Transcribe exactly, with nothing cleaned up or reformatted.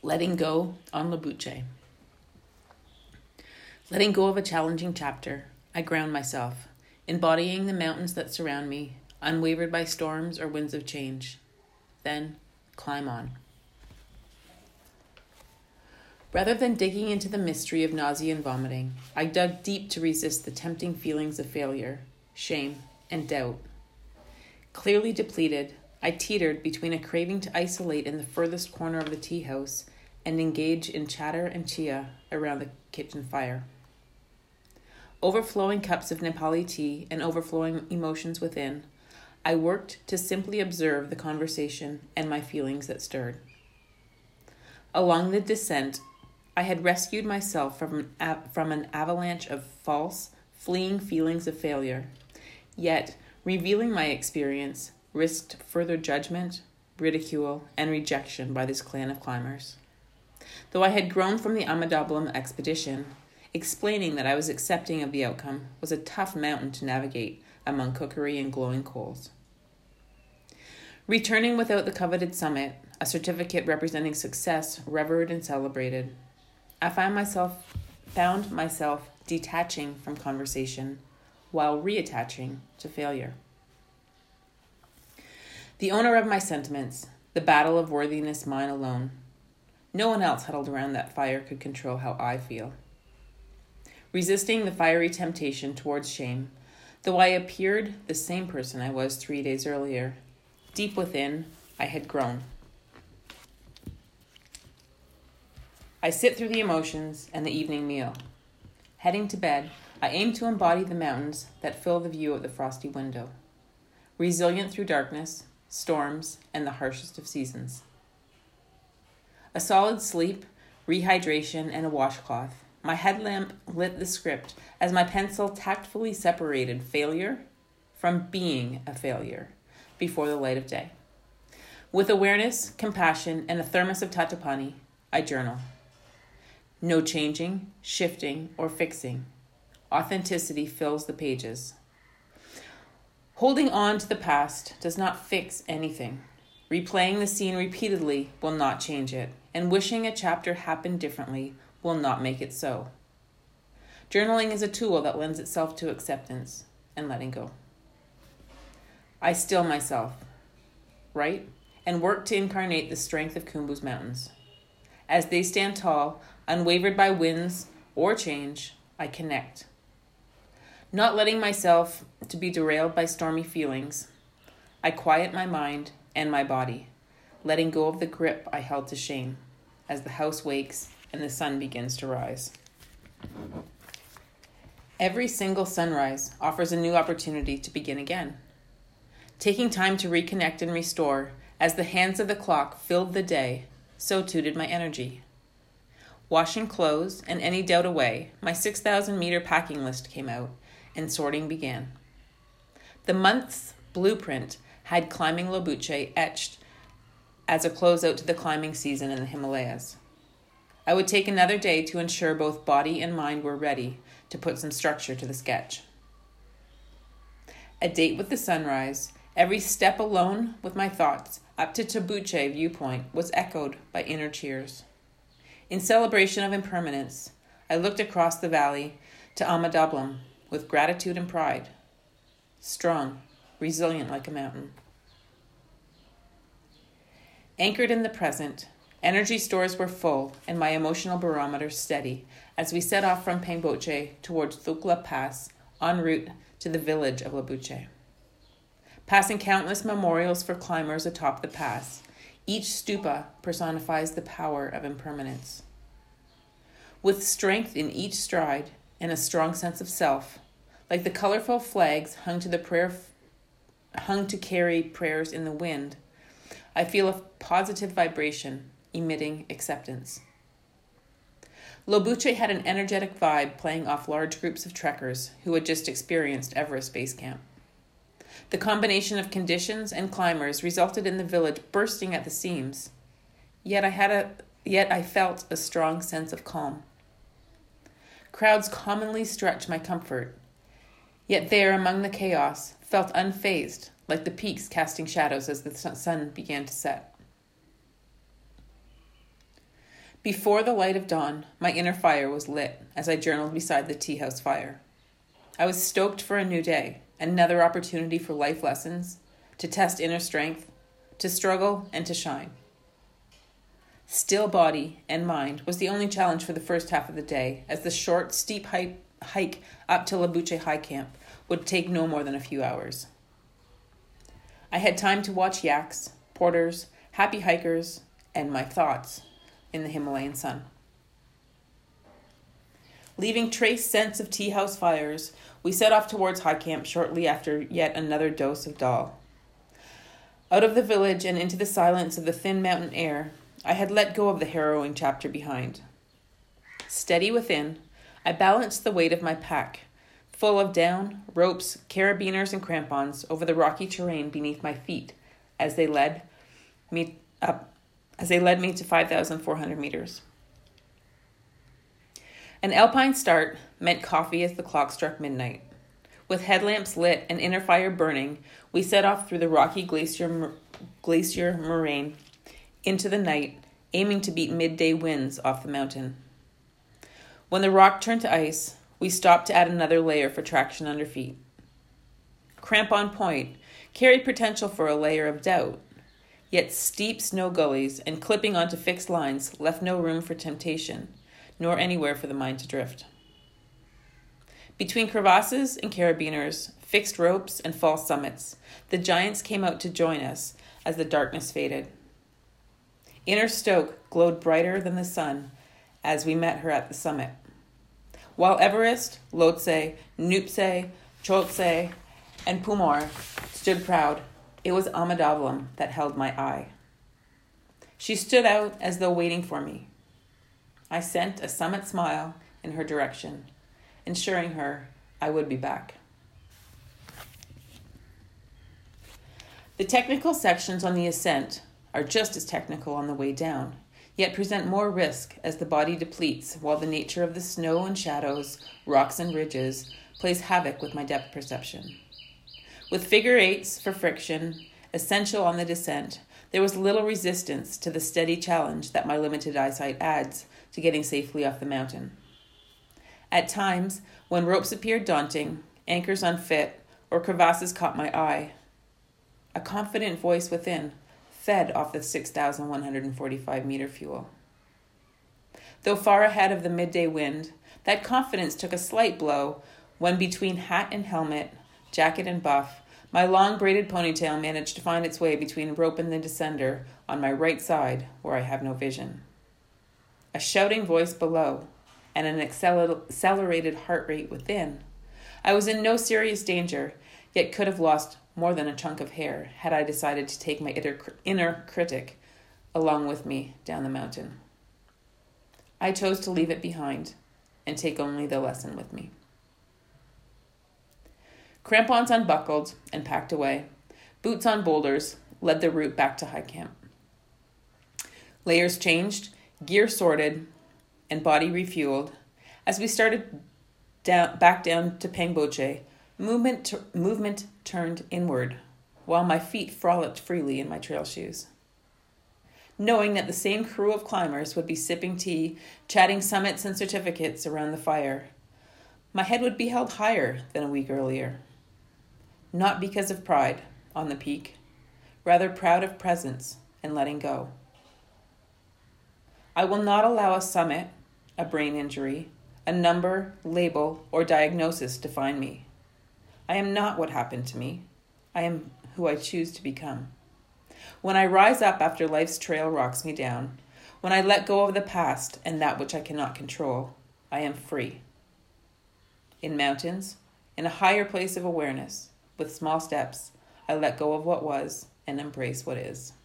Letting go on Lobuche. Letting go of a challenging chapter, I ground myself, embodying the mountains that surround me, unwavered by storms or winds of change. Then, climb on. Rather than digging into the mystery of nausea and vomiting, I dug deep to resist the tempting feelings of failure, shame, and doubt. Clearly depleted, I teetered between a craving to isolate in the furthest corner of the tea house and engage in chatter and chia around the kitchen fire. Overflowing cups of Nepali tea and overflowing emotions within, I worked to simply observe the conversation and my feelings that stirred. Along the descent, I had rescued myself from an, from an avalanche of false, fleeing feelings of failure, yet revealing my experience risked further judgment, ridicule, and rejection by this clan of climbers. Though I had grown from the Amadablam expedition, explaining that I was accepting of the outcome was a tough mountain to navigate among cookery and glowing coals. Returning without the coveted summit, a certificate representing success revered and celebrated, I found myself found myself detaching from conversation while reattaching to failure. The owner of my sentiments, the battle of worthiness mine alone. No one else huddled around that fire could control how I feel. Resisting the fiery temptation towards shame, though I appeared the same person I was three days earlier, deep within, I had grown. I sit through the emotions and the evening meal. Heading to bed, I aim to embody the mountains that fill the view of the frosty window. Resilient through darkness, storms, and the harshest of seasons. A solid sleep, rehydration, and a washcloth. My headlamp lit the script as my pencil tactfully separated failure from being a failure before the light of day. With awareness, compassion, and a thermos of Tatapani, I journal. No changing, shifting, or fixing. Authenticity fills the pages. Holding on to the past does not fix anything. Replaying the scene repeatedly will not change it, and wishing a chapter happened differently will not make it so. Journaling is a tool that lends itself to acceptance and letting go. I still myself, write, and work to incarnate the strength of Khumbu's mountains. As they stand tall, unwavered by winds or change, I connect. Not letting myself to be derailed by stormy feelings, I quiet my mind and my body, letting go of the grip I held to shame as the house wakes and the sun begins to rise. Every single sunrise offers a new opportunity to begin again. Taking time to reconnect and restore, as the hands of the clock filled the day, so too did my energy. Washing clothes and any doubt away, my six thousand meter packing list came out, and sorting began. The month's blueprint had climbing Lobuche etched as a closeout to the climbing season in the Himalayas. I would take another day to ensure both body and mind were ready to put some structure to the sketch. A date with the sunrise, every step alone with my thoughts up to Tabuche viewpoint was echoed by inner cheers. In celebration of impermanence, I looked across the valley to Amadablam with gratitude and pride, strong, resilient like a mountain. Anchored in the present, energy stores were full and my emotional barometer steady as we set off from Pangboche towards Thukla Pass en route to the village of Lobuche. Passing countless memorials for climbers atop the pass, each stupa personifies the power of impermanence. With strength in each stride and a strong sense of self, like the colorful flags hung to the prayer, hung to carry prayers in the wind, I feel a positive vibration emitting acceptance. Lobuche had an energetic vibe playing off large groups of trekkers who had just experienced Everest Base Camp. The combination of conditions and climbers resulted in the village bursting at the seams. Yet I had a yet I felt a strong sense of calm. Crowds commonly stretch my comfort, yet there among the chaos felt unfazed, like the peaks casting shadows as the sun began to set. Before the light of dawn, my inner fire was lit as I journaled beside the tea house fire. I was stoked for a new day, another opportunity for life lessons, to test inner strength, to struggle and to shine. Still body and mind was the only challenge for the first half of the day, as the short, steep hike up to La Buche High Camp would take no more than a few hours. I had time to watch yaks, porters, happy hikers, and my thoughts in the Himalayan sun. Leaving trace scents of tea house fires, we set off towards High Camp shortly after yet another dose of dal. Out of the village and into the silence of the thin mountain air, I had let go of the harrowing chapter behind. Steady within, I balanced the weight of my pack, full of down, ropes, carabiners, and crampons over the rocky terrain beneath my feet as they led me up, as they led me to five thousand four hundred meters. An alpine start meant coffee as the clock struck midnight. With headlamps lit and inner fire burning, we set off through the rocky glacier, glacier moraine into the night, aiming to beat midday winds off the mountain. When the rock turned to ice, we stopped to add another layer for traction under feet. Crampon Point carried potential for a layer of doubt, yet steep snow gullies and clipping onto fixed lines left no room for temptation, nor anywhere for the mind to drift. Between crevasses and carabiners, fixed ropes and false summits, the giants came out to join us as the darkness faded. Inner Stoke glowed brighter than the sun as we met her at the summit. While Everest, Lhotse, Nuptse, Choltse, and Pumor stood proud, it was Amadavalam that held my eye. She stood out as though waiting for me. I sent a summit smile in her direction, ensuring her I would be back. The technical sections on the ascent are just as technical on the way down, yet present more risk as the body depletes while the nature of the snow and shadows, rocks and ridges plays havoc with my depth perception. With figure eights for friction, essential on the descent, there was little resistance to the steady challenge that my limited eyesight adds to getting safely off the mountain. At times, when ropes appeared daunting, anchors unfit, or crevasses caught my eye, a confident voice within fed off the six thousand one hundred forty-five meter fuel. Though far ahead of the midday wind, that confidence took a slight blow when between hat and helmet, jacket and buff, my long braided ponytail managed to find its way between rope and the descender on my right side where I have no vision. A shouting voice below and an acceler- accelerated heart rate within. I was in no serious danger, yet could have lost more than a chunk of hair had I decided to take my inner, inner critic along with me down the mountain. I chose to leave it behind and take only the lesson with me. Crampons unbuckled and packed away, boots on boulders led the route back to High Camp. Layers changed, gear sorted, and body refueled. As we started down, back down to Pangboche, movement, t- movement turned inward, while my feet frolicked freely in my trail shoes. Knowing that the same crew of climbers would be sipping tea, chatting summits and certificates around the fire, my head would be held higher than a week earlier. Not because of pride on the peak, rather proud of presence and letting go. I will not allow a summit, a brain injury, a number, label, or diagnosis define me. I am not what happened to me. I am who I choose to become. When I rise up after life's trail rocks me down, when I let go of the past and that which I cannot control, I am free. In mountains, in a higher place of awareness, with small steps, I let go of what was and embrace what is.